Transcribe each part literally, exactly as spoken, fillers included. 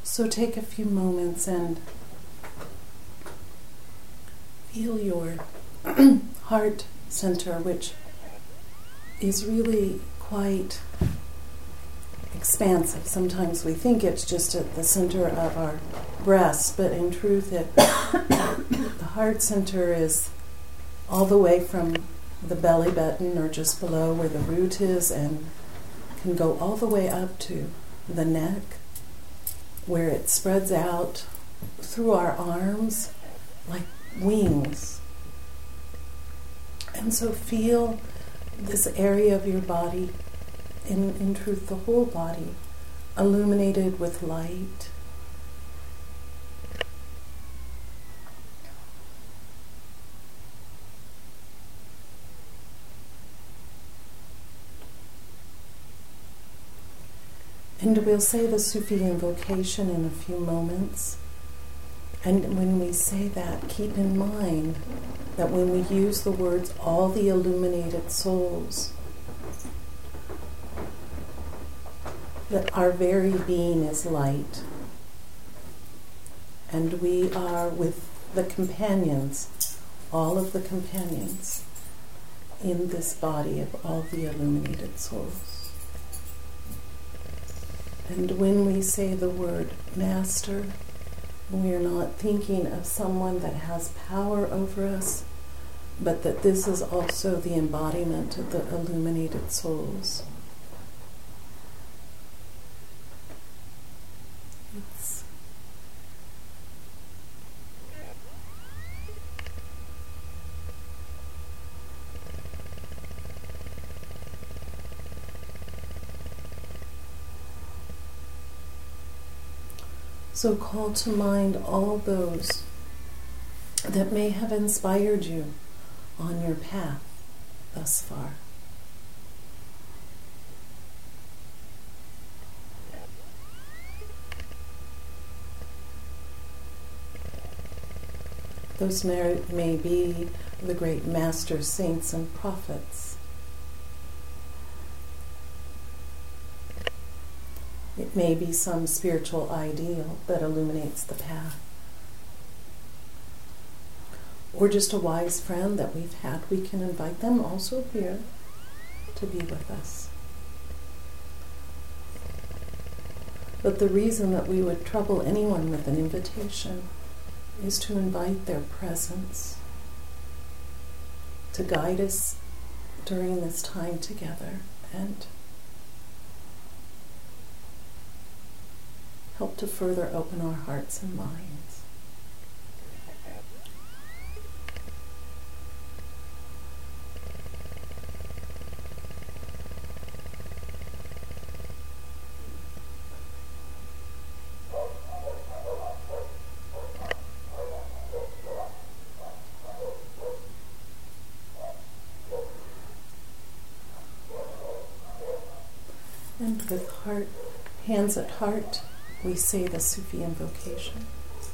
So take a few moments and feel your heart center, which is really quite expansive. Sometimes we think it's just at the center of our breast, but in truth it, the heart center is all the way from the belly button or just below where the root is, and can go all the way up to the neck, where it spreads out through our arms like wings. And so feel this area of your body, in, in truth the whole body, illuminated with light. And we'll say the Sufi invocation in a few moments. And when we say that, keep in mind that when we use the words, all the illuminated souls, that our very being is light. And we are with the companions, all of the companions in this body of all the illuminated souls. And when we say the word master, we are not thinking of someone that has power over us, but that this is also the embodiment of the illuminated souls. It's So call to mind all those that may have inspired you on your path thus far. Those may, may be the great masters, saints, and prophets. It may be some spiritual ideal that illuminates the path. Or just a wise friend that we've had. We can invite them also here to be with us. But the reason that we would trouble anyone with an invitation is to invite their presence to guide us during this time together and help to further open our hearts and minds. And with heart, hands at heart, we say the Sufi invocation.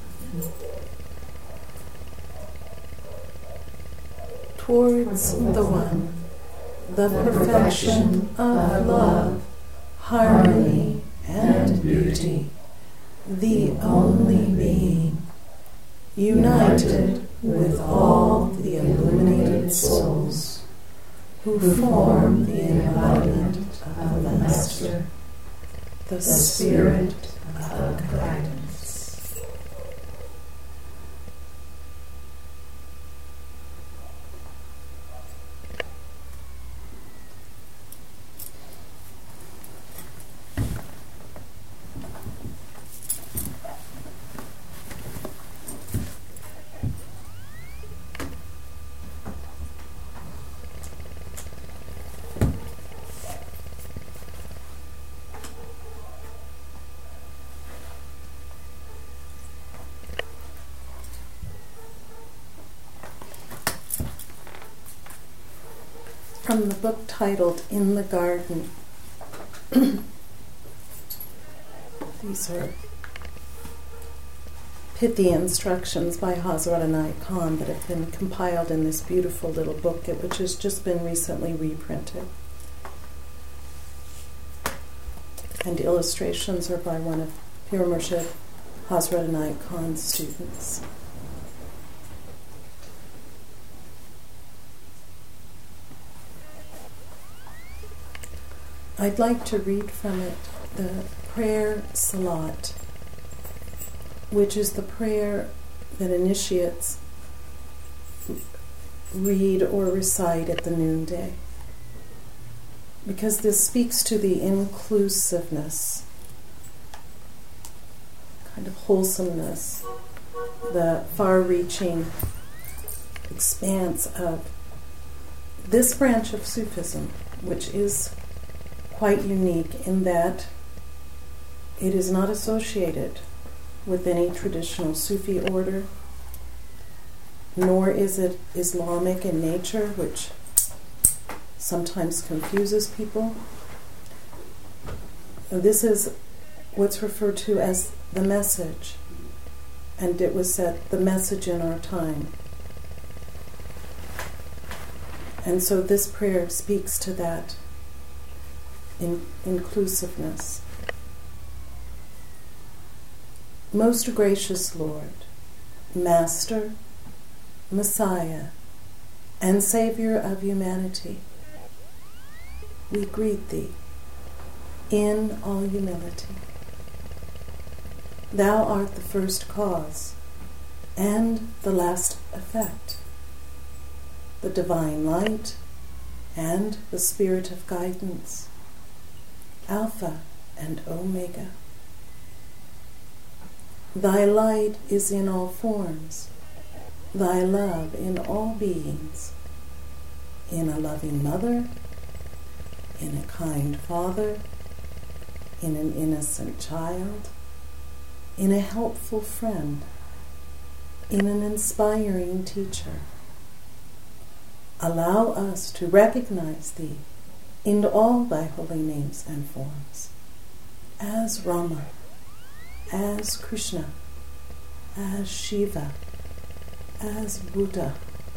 Towards the One, the perfection of love, harmony, and beauty, the only being, united with all the illuminated souls who form the embodiment of the Master, the Spirit of guidance. From the book titled In the Garden. These are pithy instructions by Hazrat Inayat Khan that have been compiled in this beautiful little book, which has just been recently reprinted. And illustrations are by one of Pir Murshid Hazrat Inayat Khan's students. I'd like to read from it the prayer Salat, which is the prayer that initiates read or recite at the noonday, because this speaks to the inclusiveness, kind of wholesomeness, the far-reaching expanse of this branch of Sufism, which is quite unique in that it is not associated with any traditional Sufi order, nor is it Islamic in nature, which sometimes confuses people. This is what's referred to as the message, and it was said, the message in our time. And so this prayer speaks to that in inclusiveness. Most gracious Lord, Master, Messiah, and Savior of humanity, we greet Thee in all humility. Thou art the first cause and the last effect, the divine light and the spirit of guidance, Alpha and Omega. Thy light is in all forms, Thy love in all beings, in a loving mother, in a kind father, in an innocent child, in a helpful friend, in an inspiring teacher. Allow us to recognize Thee in all Thy holy names and forms, as Rama, as Krishna, as Shiva, as Buddha.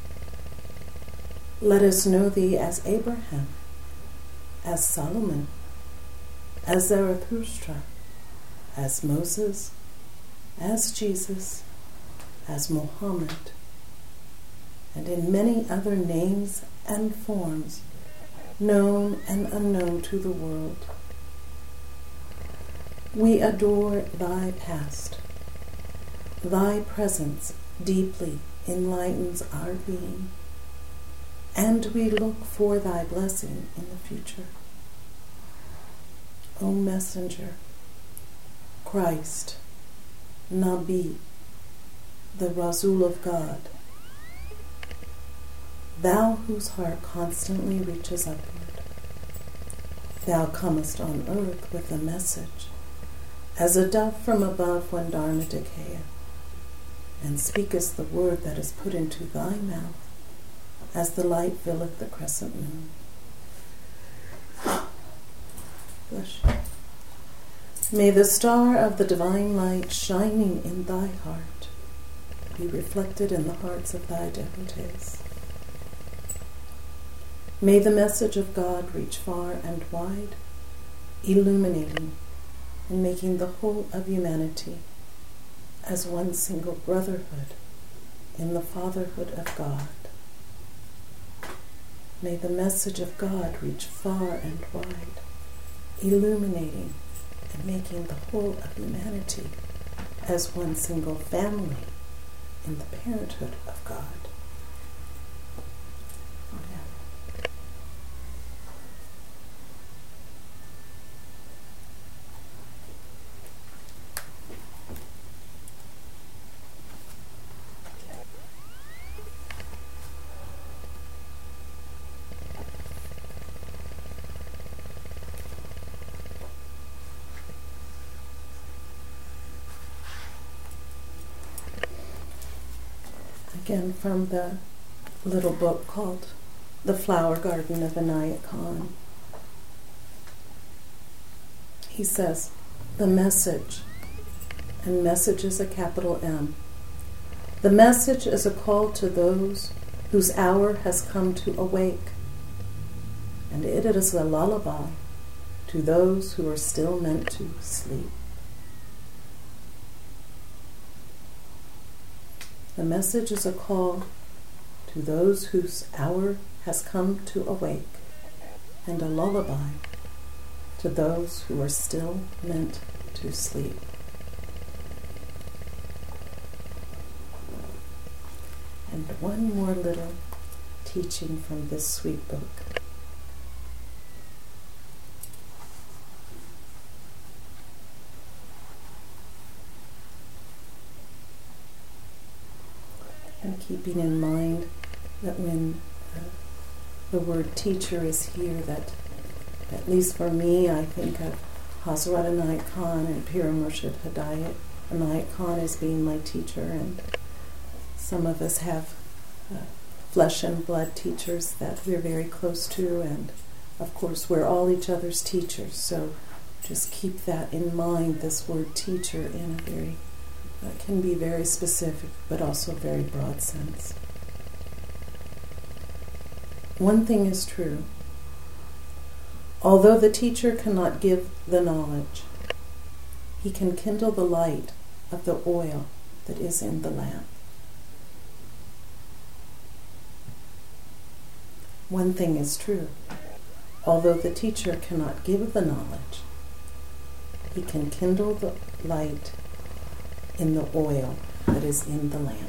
Let us know Thee as Abraham, as Solomon, as Zarathustra, as Moses, as Jesus, as Muhammad, and in many other names and forms, known and unknown to the world. We adore Thy past. Thy presence deeply enlightens our being, and we look for Thy blessing in the future. O Messenger, Christ, Nabi, the Rasul of God, Thou whose heart constantly reaches upward, Thou comest on earth with a message, as a dove from above when Dharma decayeth, and speakest the word that is put into Thy mouth, as the light filleth the crescent moon. Bless you. May the star of the divine light shining in Thy heart be reflected in the hearts of Thy devotees. May the message of God reach far and wide, illuminating and making the whole of humanity as one single brotherhood in the fatherhood of God. May the message of God reach far and wide, illuminating and making the whole of humanity as one single family in the parenthood of God. Again, from the little book called The Flower Garden of Inayat Khan. He says, the message, and message is a capital M. The message is a call to those whose hour has come to awake, and it is a lullaby to those who are still meant to sleep. The message is a call to those whose hour has come to awake, and a lullaby to those who are still meant to sleep. And one more little teaching from this sweet book. And keeping in mind that when uh, the word teacher is here, that at least for me, I think of Hazrat Inayat Khan and Pir Murshid Hidayat Inayat Khan as being my teacher, and some of us have uh, flesh and blood teachers that we're very close to, and of course we're all each other's teachers, so just keep that in mind, this word teacher in a very, uh, can be very specific but also very broad sense. One thing is true. Although the teacher cannot give the knowledge, he can kindle the light of the oil that is in the lamp. One thing is true. Although the teacher cannot give the knowledge, he can kindle the light in the oil that is in the lamp.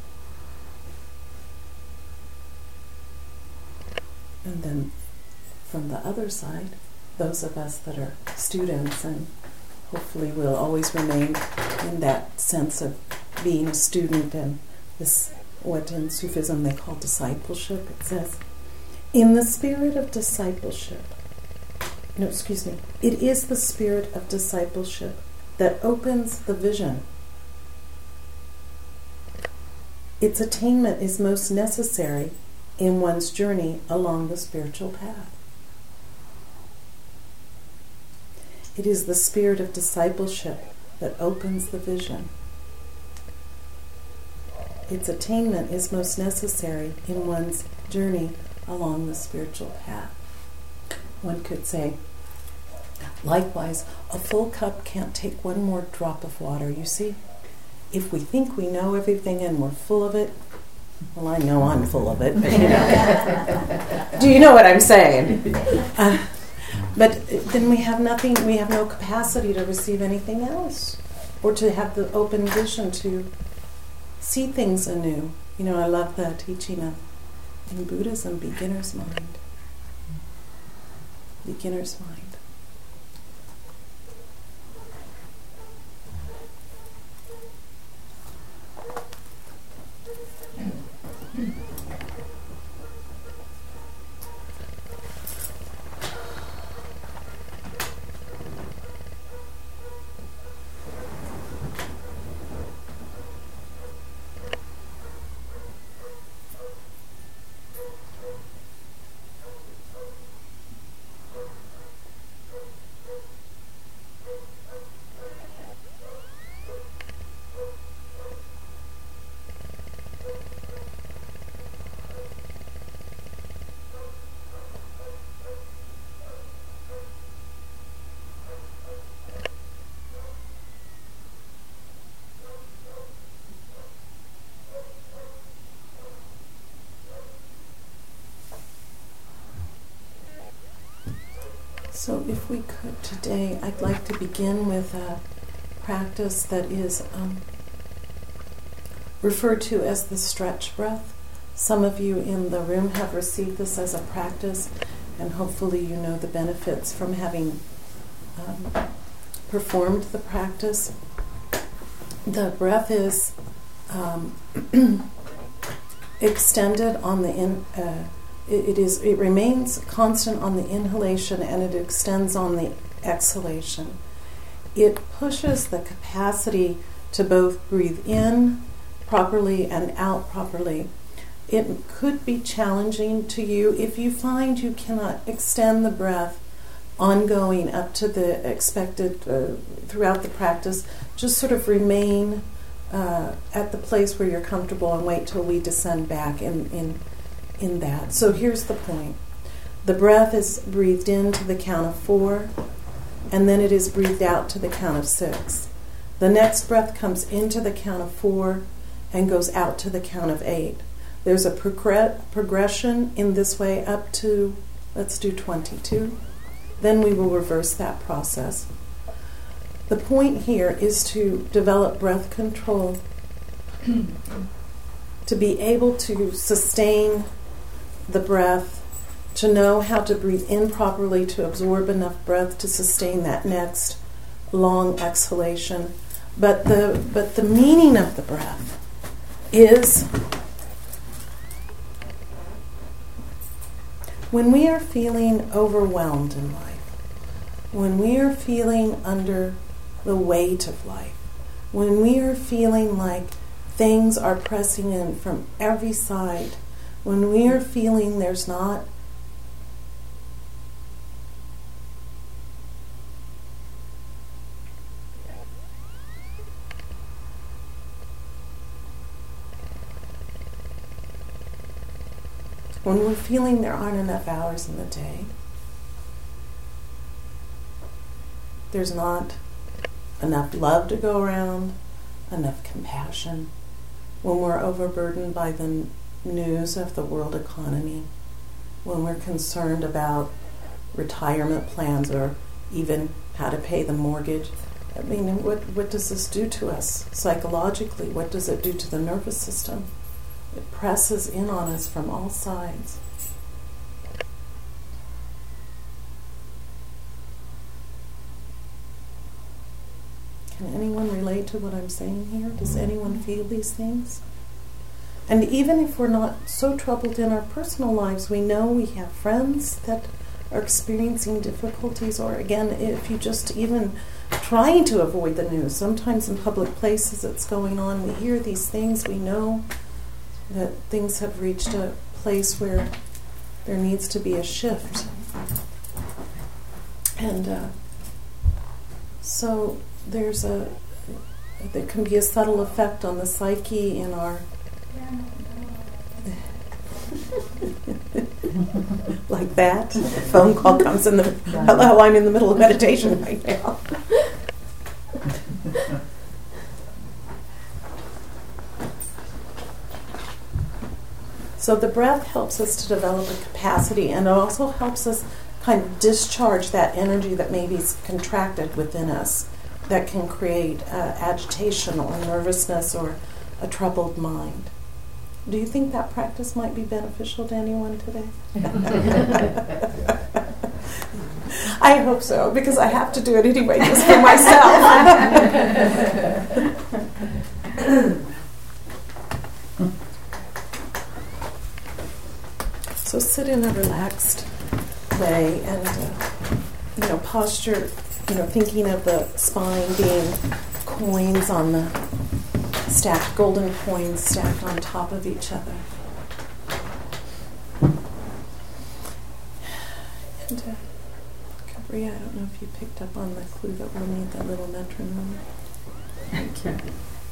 And then from the other side, those of us that are students, and hopefully will always remain in that sense of being a student, and this, what in Sufism they call discipleship, it says, in the spirit of discipleship, no, excuse me, it is the spirit of discipleship that opens the vision. Its attainment is most necessary in one's journey along the spiritual path. It is the spirit of discipleship that opens the vision. Its attainment is most necessary in one's journey along the spiritual path. One could say, likewise, a full cup can't take one more drop of water, you see? If we think we know everything and we're full of it, well, I know I'm full of it, but you know. Do you know what I'm saying? Uh, but then we have nothing, we have no capacity to receive anything else, or to have the open vision to see things anew. You know, I love the teaching of, in Buddhism, beginner's mind. Beginner's mind. So if we could today, I'd like to begin with a practice that is um, referred to as the stretch breath. Some of you in the room have received this as a practice, and hopefully you know the benefits from having um, performed the practice. The breath is um, extended on the in. Uh, It, it is. It remains constant on the inhalation, and it extends on the exhalation. It pushes the capacity to both breathe in properly and out properly. It could be challenging to you if you find you cannot extend the breath ongoing up to the expected uh, throughout the practice. Just sort of remain uh, at the place where you're comfortable and wait till we descend back in in. in that. So here's the point. The breath is breathed in to the count of four, and then it is breathed out to the count of six. The next breath comes into the count of four, and goes out to the count of eight. There's a progr- progression in this way up to, let's do twenty-two. Then we will reverse that process. The point here is to develop breath control, to be able to sustain the breath, to know how to breathe in properly, to absorb enough breath to sustain that next long exhalation. But the but the meaning of the breath is when we are feeling overwhelmed in life, when we are feeling under the weight of life, when we are feeling like things are pressing in from every side, when we are feeling there's not when we're feeling there aren't enough hours in the day, there's not enough love to go around, enough compassion, when we're overburdened by the news of the world economy, when we're concerned about retirement plans or even how to pay the mortgage. I mean, what, what does this do to us psychologically? What does it do to the nervous system? It presses in on us from all sides. Can anyone relate to what I'm saying here? Does anyone feel these things? And even if we're not so troubled in our personal lives, we know we have friends that are experiencing difficulties, or again, if you just even trying to avoid the news, sometimes in public places it's going on, we hear these things, we know that things have reached a place where there needs to be a shift. And uh, so there's a, there can be a subtle effect on the psyche in our, like that. A phone call comes in the, hello, I'm in the middle of meditation right now. So the breath helps us to develop a capacity, and it also helps us kind of discharge that energy that maybe is contracted within us that can create uh, agitation or nervousness or a troubled mind. Do you think that practice might be beneficial to anyone today? I hope so, because I have to do it anyway, just for myself. So sit in a relaxed way and, uh, you know, posture, you know, thinking of the spine being coins on the stacked, golden coins stacked on top of each other. And, uh, Cabria, I don't know if you picked up on the clue that we'll need that little metronome. Thank you.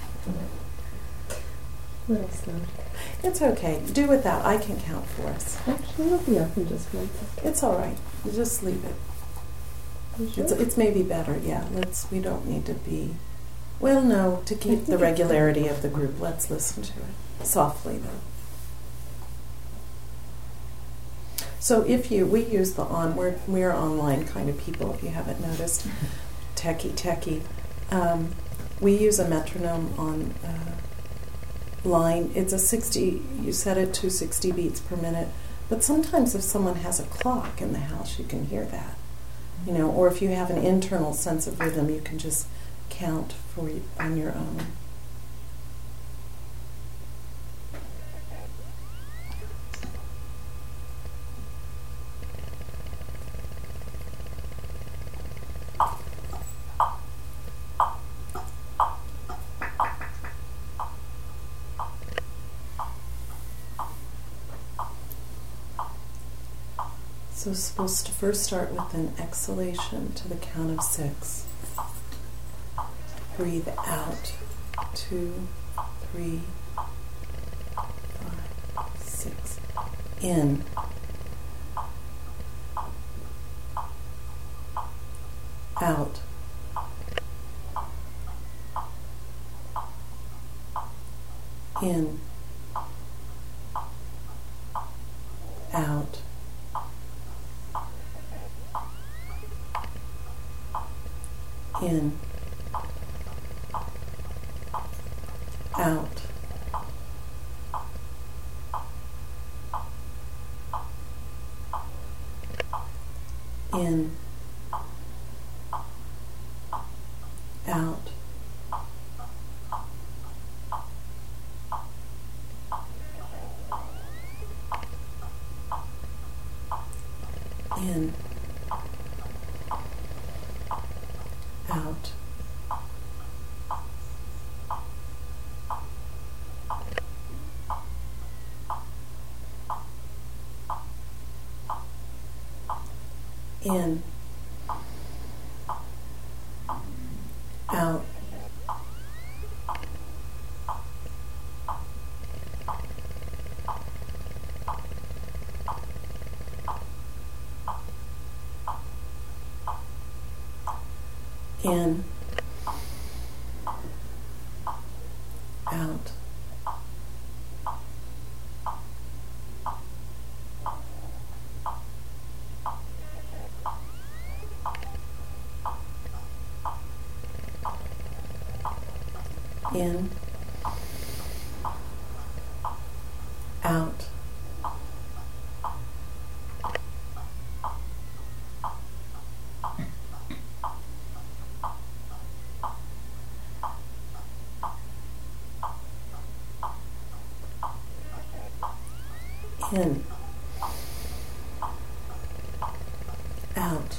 A little slow. It's okay. Do without. I can count for us. Actually, it'll be up in just one second. It's all right. You just leave it. You sure? It's, it's maybe better. Yeah. Let's. We don't need to be. Well, no. To keep the regularity of the group, let's listen to it softly, though. So, if you, we use the on. We're we're online kind of people. If you haven't noticed, techie techie. Um, we use a metronome on. Uh, line. It's a sixty, you set it to sixty beats per minute, but sometimes if someone has a clock in the house, you can hear that, you know, or if you have an internal sense of rhythm, you can just count for you on your own. So we're supposed to first start with an exhalation to the count of six. Breathe out. Two, three, five, six. In. Out. In, out, in, out, in, out, in, out, in, out, in, out, in, out, in, out,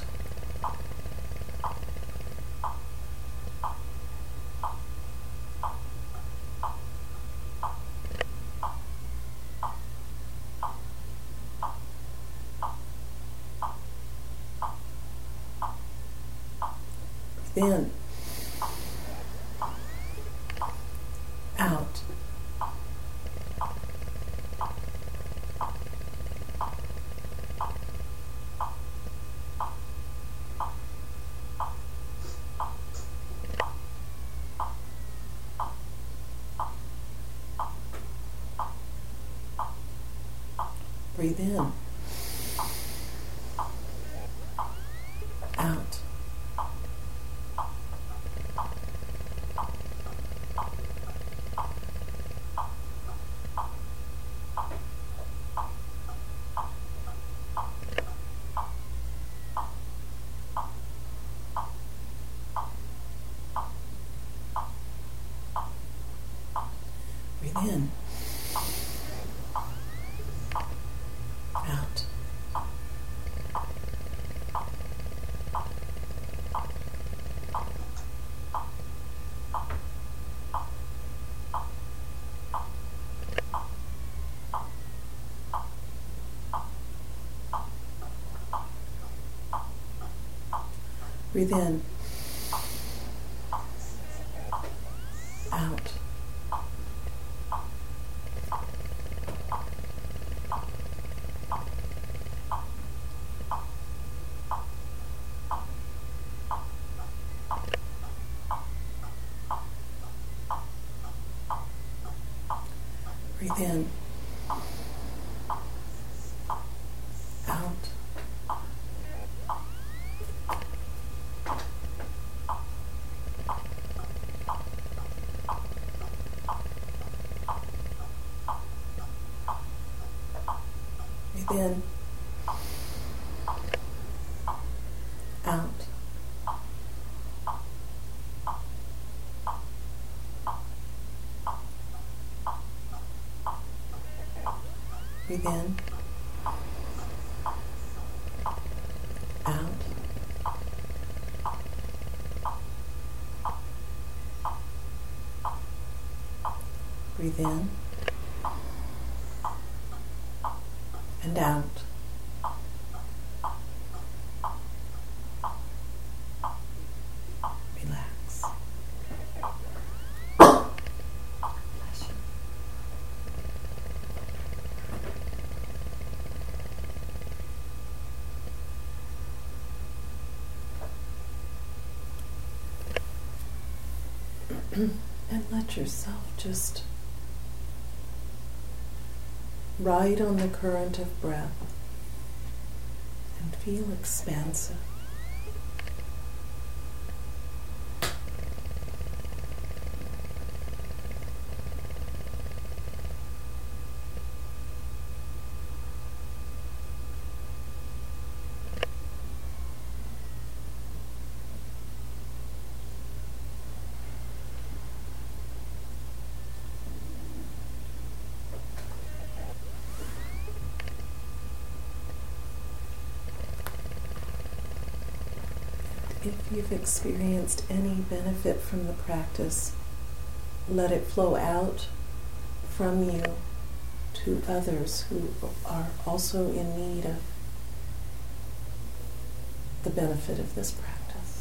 in, out, breathe in, out, breathe in, out, breathe in, out, breathe in, out, breathe in, out, breathe in, out, breathe in, and out. Relax. Bless you. And let yourself just ride on the current of breath and feel expansive. If you've experienced any benefit from the practice, let it flow out from you to others who are also in need of the benefit of this practice.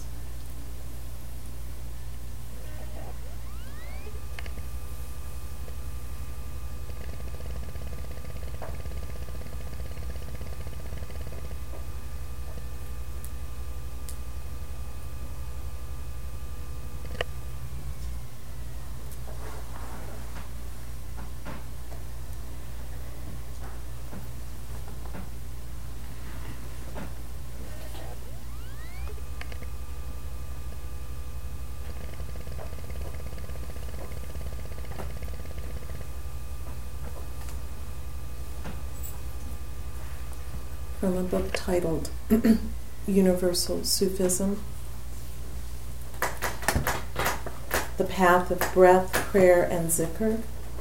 From a book titled Universal Sufism, The Path of Breath, Prayer, and Zikr.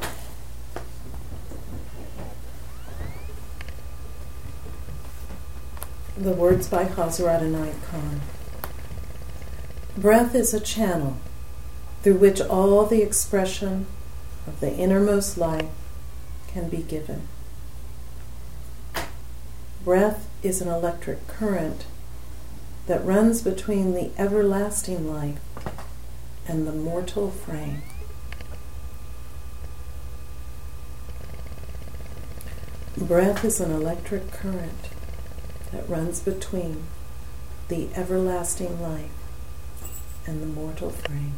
The words by Hazrat Inayat Khan. Breath is a channel through which all the expression of the innermost life can be given. Breath is an electric current that runs between the everlasting life and the mortal frame. Breath is an electric current that runs between the everlasting life and the mortal frame.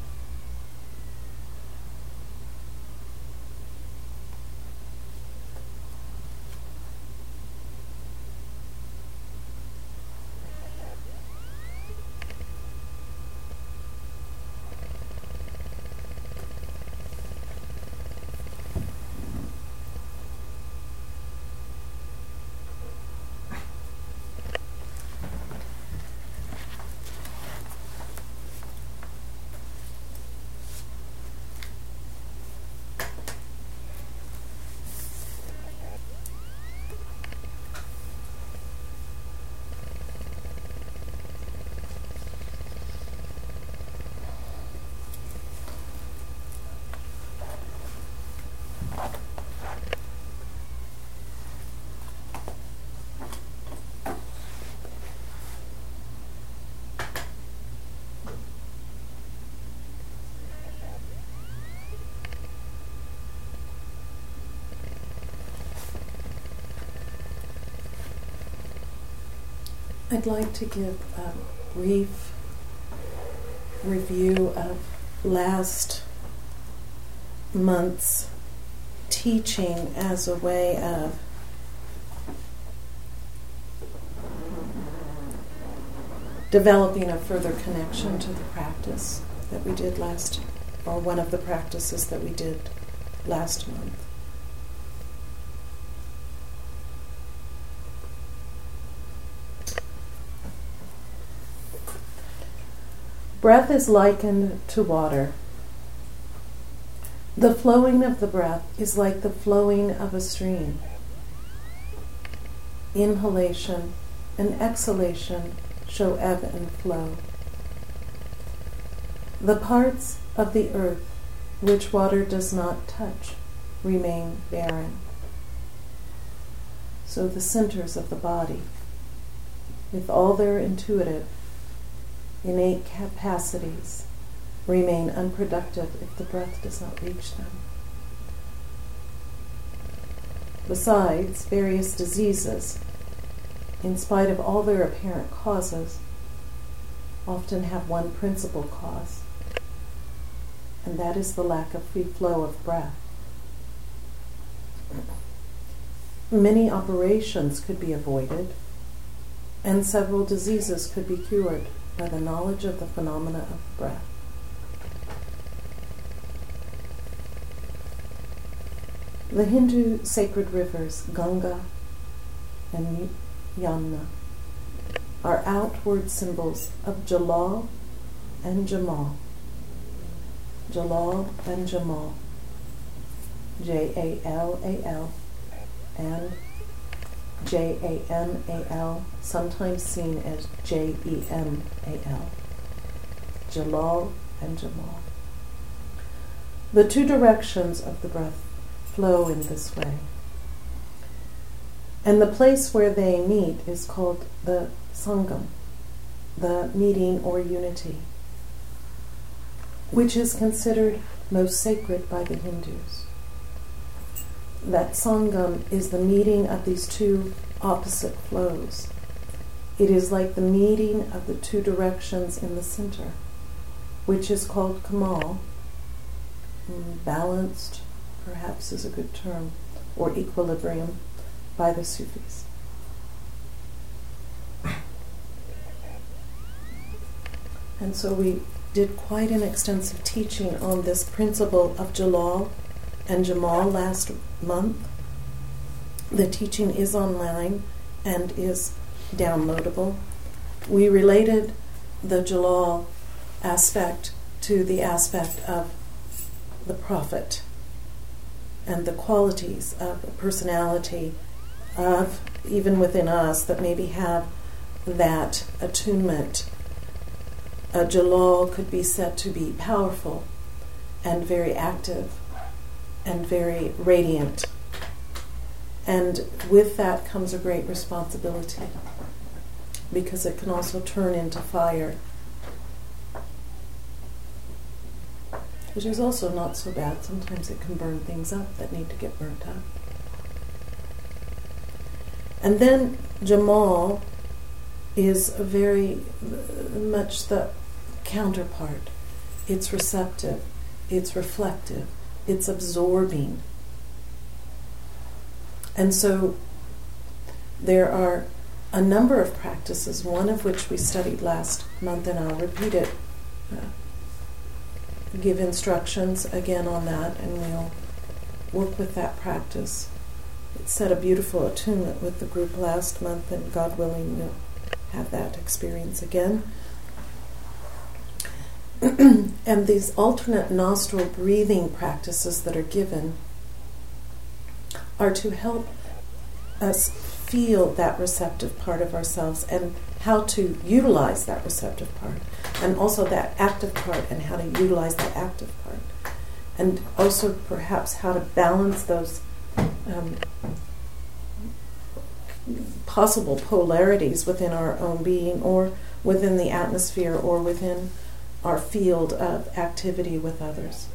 I'd like to give a brief review of last month's teaching as a way of developing a further connection to the practice that we did last, or one of the practices that we did last month. Breath is likened to water. The flowing of the breath is like the flowing of a stream. Inhalation and exhalation show ebb and flow. The parts of the earth which water does not touch remain barren. So the centers of the body, with all their intuitive, innate capacities, remain unproductive if the breath does not reach them. Besides, various diseases, in spite of all their apparent causes, often have one principal cause, and that is the lack of free flow of breath. many operations could be avoided, and several diseases could be cured by the knowledge of the phenomena of the breath. The Hindu sacred rivers Ganga and Yamuna are outward symbols of Jalal and Jamal. Jalal and Jamal. J A L A L and J A M A L, sometimes seen as J E M A L. Jalal and Jamal. The two directions of the breath flow in this way. And the place where they meet is called the Sangam, the meeting or unity, which is considered most sacred by the Hindus. That Sangam is the meeting of these two opposite flows. It is like the meeting of the two directions in the center, which is called Kamal. Balanced, perhaps, is a good term, or equilibrium by the Sufis. And so we did quite an extensive teaching on this principle of Jalal and Jamal last month. The teaching is online and is downloadable. We related the Jalal aspect to the aspect of the prophet and the qualities of a personality of, even within us, that maybe have that attunement. A Jalal could be said to be powerful and very active and very radiant. And with that comes a great responsibility, because it can also turn into fire, which is also not so bad. Sometimes it can burn things up that need to get burnt up. And then Jamal is very much the counterpart. It's receptive, it's reflective, it's absorbing. And so there are a number of practices, one of which we studied last month, and I'll repeat it, uh, give instructions again on that, and we'll work with that practice. It set a beautiful attunement with the group last month, and God willing, we'll have that experience again. And these alternate nostril breathing practices that are given are to help us feel that receptive part of ourselves and how to utilize that receptive part, and also that active part and how to utilize the active part, and also perhaps how to balance those um, possible polarities within our own being, or within the atmosphere, or within our field of activity with others.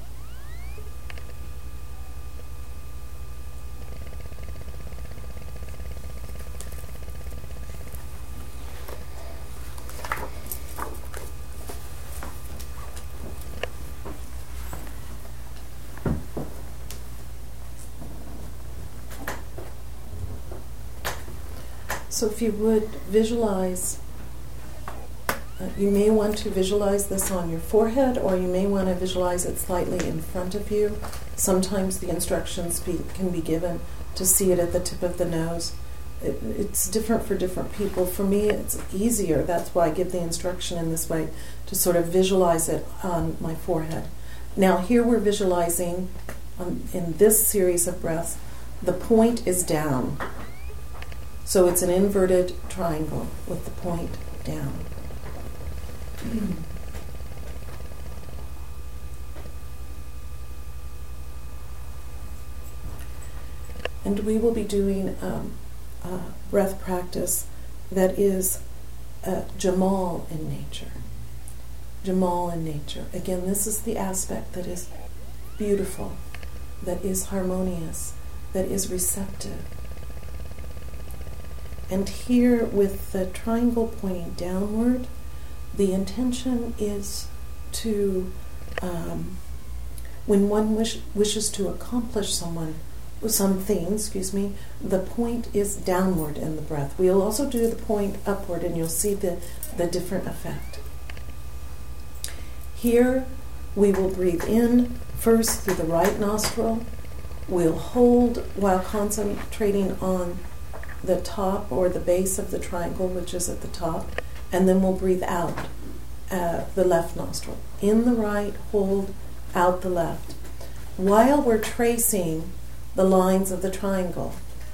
So if you would visualize, uh, you may want to visualize this on your forehead, or you may want to visualize it slightly in front of you. Sometimes the instructions be, can be given to see it at the tip of the nose. It, it's different for different people. For me, it's easier. That's why I give the instruction in this way, to sort of visualize it on my forehead. Now here we're visualizing, um, in this series of breaths, the point is down. So it's an inverted triangle with the point down. And we will be doing um, a breath practice that is uh, Jamal in nature. Jamal in nature. Again, this is the aspect that is beautiful, that is harmonious, that is receptive. And here, with the triangle pointing downward, the intention is to, um, when one wish, wishes to accomplish someone something, excuse me, the point is downward in the breath. We'll also do the point upward, and you'll see the, the different effect. Here, we will breathe in first through the right nostril. We'll hold while concentrating on the top or the base of the triangle, which is at the top, and then we'll breathe out uh, the left nostril. In the right, hold, out the left. While we're tracing the lines of the triangle.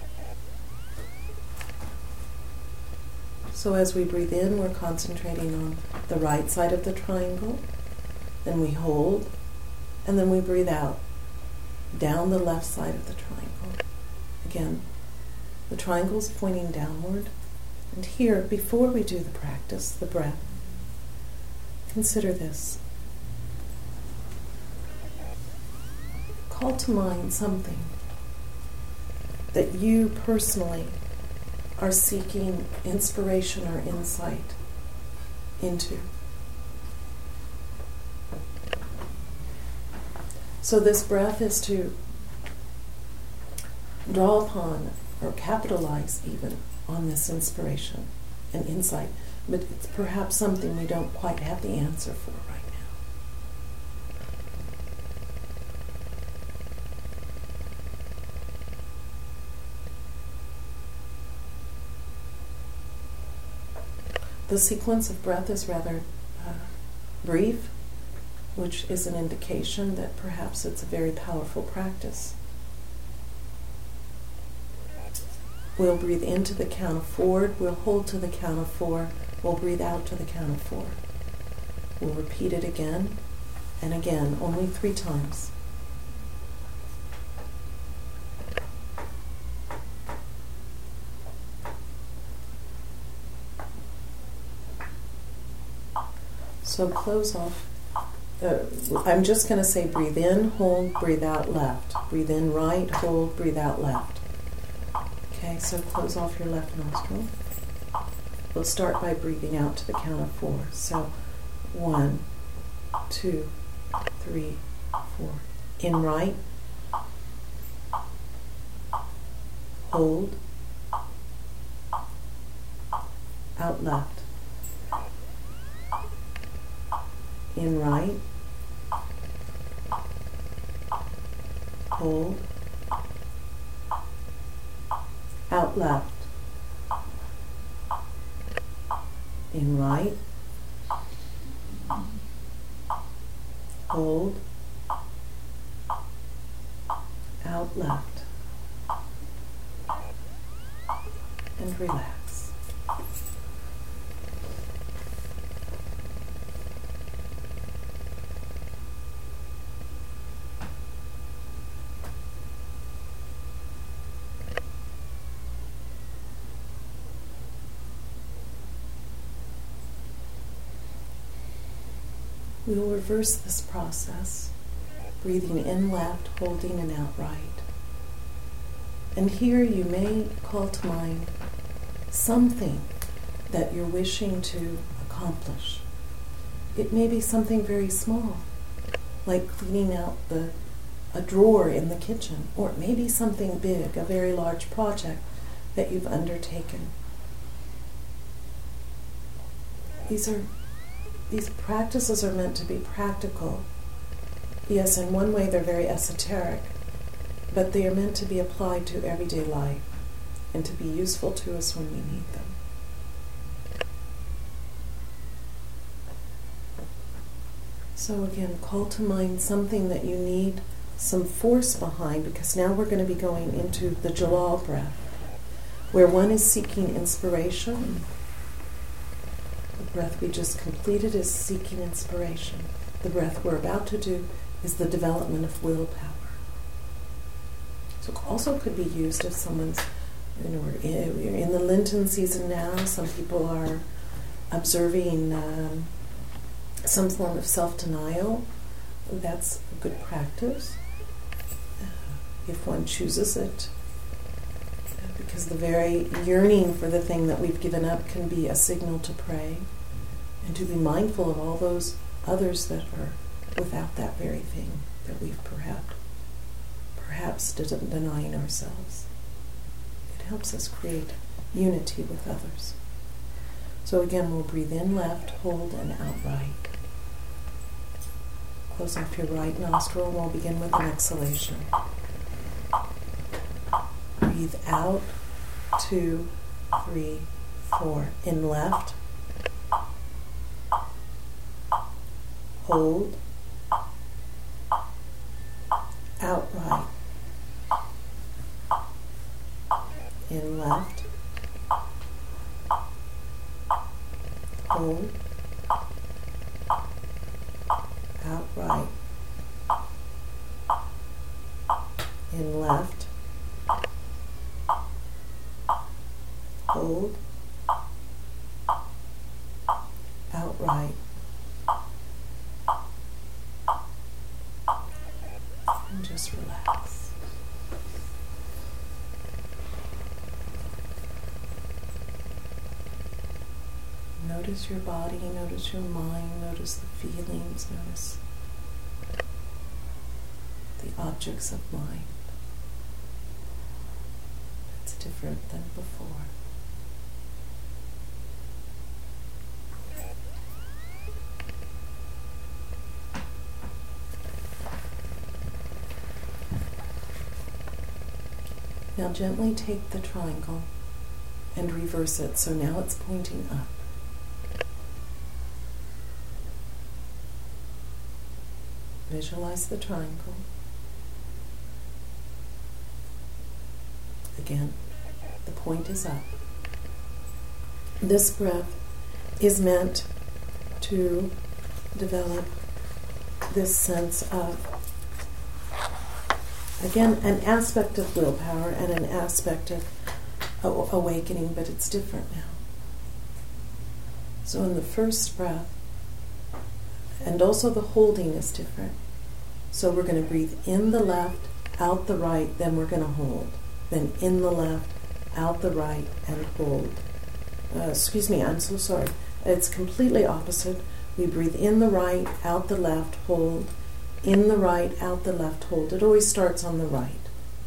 So as we breathe in, we're concentrating on the right side of the triangle. Then we hold, and then we breathe out, down the left side of the triangle. Again, the triangle's pointing downward. And here, before we do the practice, the breath, consider this. Call to mind something that you personally are seeking inspiration or insight into. So this breath is to draw upon or capitalize even on this inspiration and insight, but it's perhaps something we don't quite have the answer for right now. The sequence of breath is rather uh, brief, which is an indication that perhaps it's a very powerful practice. We'll breathe into the count of four, we'll hold to the count of four, we'll breathe out to the count of four. We'll repeat it again and again, only three times. So close off. Uh, I'm just going to say breathe in, hold, breathe out, left. Breathe in, right, hold, breathe out, left. Okay, so close off your left nostril. We'll start by breathing out to the count of four. So one, two, three, four. In right, hold, out left. In right, hold, out left. In right, hold, out left. And relax. We will reverse this process, breathing in left, holding and out right. And here you may call to mind something that you're wishing to accomplish. It may be something very small, like cleaning out the a drawer in the kitchen, or it may be something big, a very large project that you've undertaken. These are These practices are meant to be practical. Yes, in one way they're very esoteric, but they are meant to be applied to everyday life and to be useful to us when we need them. So again, call to mind something that you need some force behind, because now we're going to be going into the Jalal breath, where one is seeking inspiration. The breath we just completed is seeking inspiration. The breath we're about to do is the development of willpower. So it also could be used if someone's, you know, we're in, we're in the Lenten season now. Some people are observing um, some form of self-denial. That's a good practice uh, if one chooses it. Because the very yearning for the thing that we've given up can be a signal to pray and to be mindful of all those others that are without that very thing that we've perhaps perhaps perhaps de- denying ourselves. It helps us create unity with others. So again, we'll breathe in left, hold, and out right. Close off your right nostril, and we'll begin with an exhalation. Breathe out, two, three, four. In left, hold, out right. In left, hold, out right. In left, hold, out right. And just relax. Notice your body, notice your mind, notice the feelings, notice the objects of mind. It's different than before. Now gently take the triangle and reverse it, so now it's pointing up. Visualize the triangle. Again, the point is up. This breath is meant to develop this sense of, again, an aspect of willpower and an aspect of awakening, but it's different now. So in the first breath, and also the holding is different. So we're going to breathe in the left, out the right, then we're going to hold. Then in the left, out the right, and hold. Uh, excuse me, I'm so sorry. It's completely opposite. We breathe in the right, out the left, hold. In the right, out the left, hold. It always starts on the right.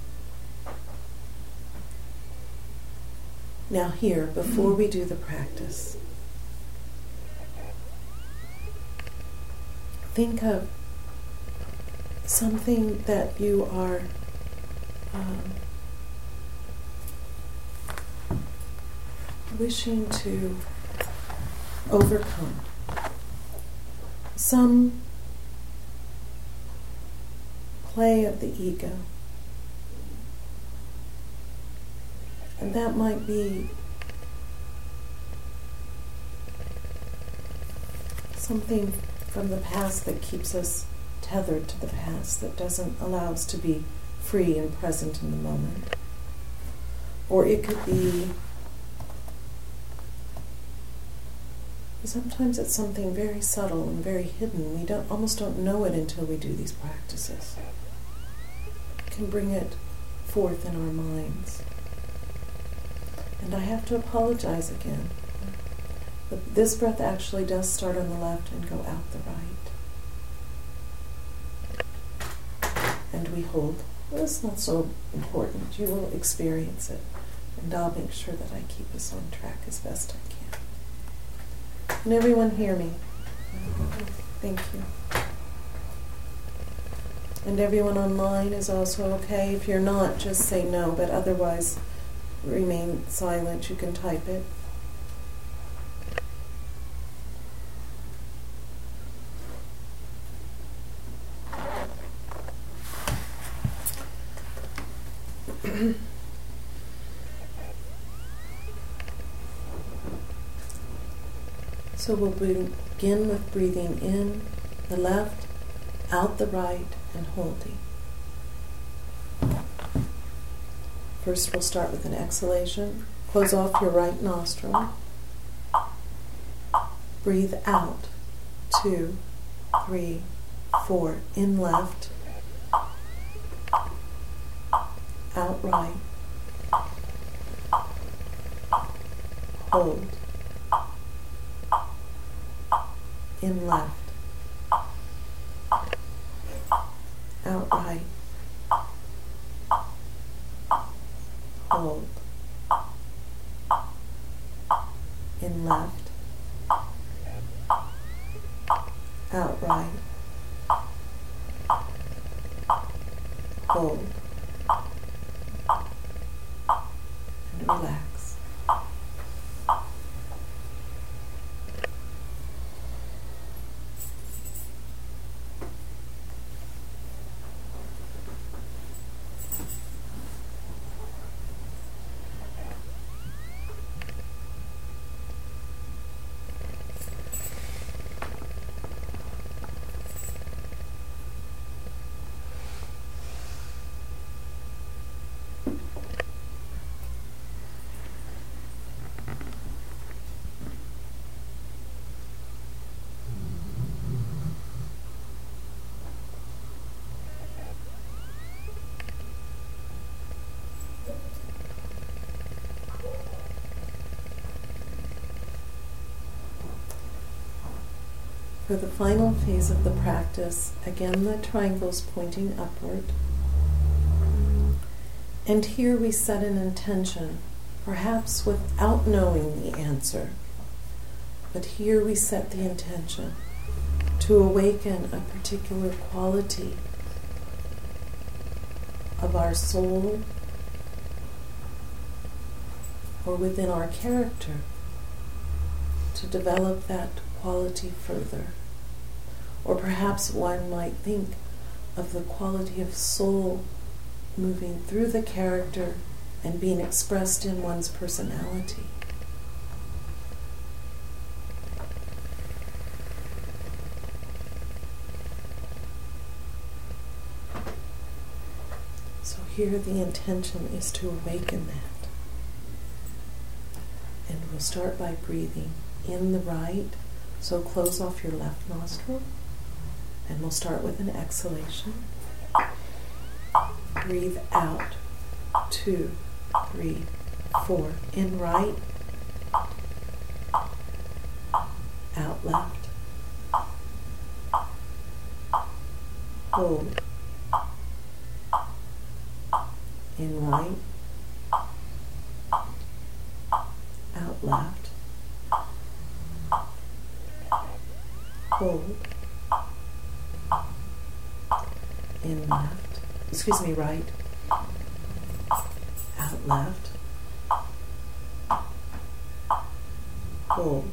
Now here, before we do the practice, think of something that you are um, wishing to overcome. Some play of the ego. And that might be something from the past that keeps us tethered to the past, that doesn't allow us to be free and present in the moment. Or it could be, sometimes it's something very subtle and very hidden. We don't almost don't know it until we do these practices. We can bring it forth in our minds. And I have to apologize again. But this breath actually does start on the left and go out the right. And we hold. Well, it's not so important. You will experience it. And I'll make sure that I keep us on track as best I can. Can everyone hear me? Thank you. And everyone online is also okay. If you're not, just say no, but otherwise remain silent. You can type it. So we'll begin with breathing in the left, out the right, and holding. First we'll start with an exhalation. Close off your right nostril. Breathe out. Two, three, four. In left, out right, hold. In left, out right, hold. In left, out right, hold, and relax. For the final phase of the practice, again the triangle's pointing upward. And here we set an intention, perhaps without knowing the answer. But here we set the intention to awaken a particular quality of our soul or within our character, to develop that quality further. Or perhaps one might think of the quality of soul moving through the character and being expressed in one's personality. So here the intention is to awaken that. And we'll start by breathing in the right. So close off your left nostril, and we'll start with an exhalation. Breathe out. Two, three, four. In right. Out left. Hold. In right. Out left. Hold. In left. Excuse me, right. Out left. Hold.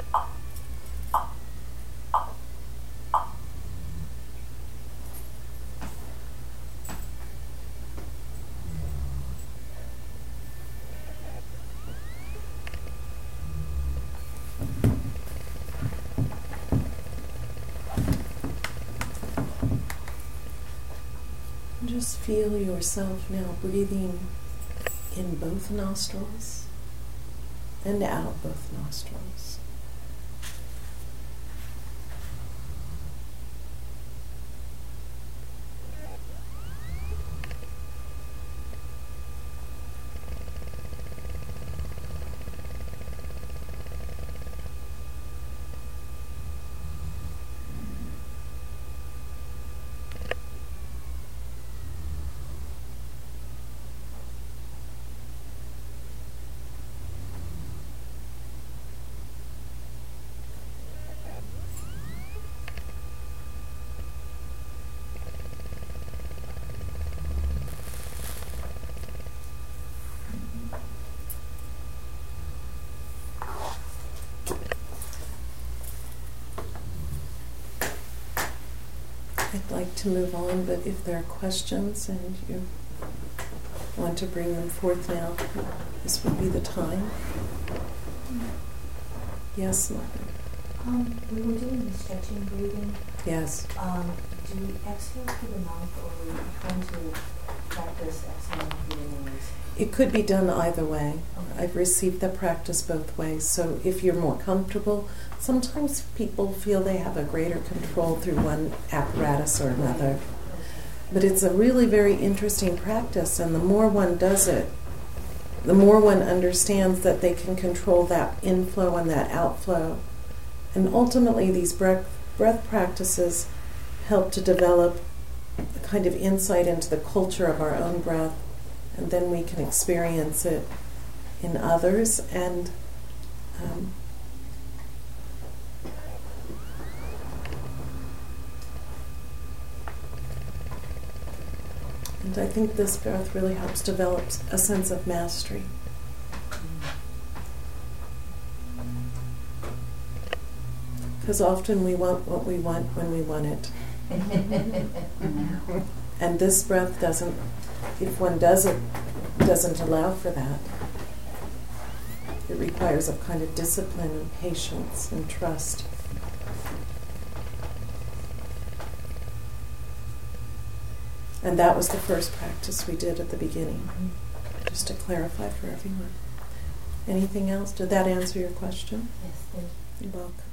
Just feel yourself now breathing in both nostrils and out both nostrils. I'd like to move on, but if there are questions and you want to bring them forth now, this would be the time. Yes, Margaret? Um, we were doing the stretching breathing. Yes. Um, do we exhale through the mouth, or are we trying to practice exhaling through the nose? It could be done either way. Okay. I've received the practice both ways, so if you're more comfortable, sometimes people feel they have a greater control through one apparatus or another. But it's a really very interesting practice, and the more one does it, the more one understands that they can control that inflow and that outflow. And ultimately, these breath, breath practices help to develop a kind of insight into the culture of our own breath And then we can experience it in others, and um, and I think this breath really helps develop a sense of mastery. Because often we want what we want when we want it. And this breath doesn't, if one does it, doesn't allow for that. It requires a kind of discipline and patience and trust. And that was the first practice we did at the beginning, just to clarify for everyone. Anything else? Did that answer your question? Yes, thank you. You're welcome.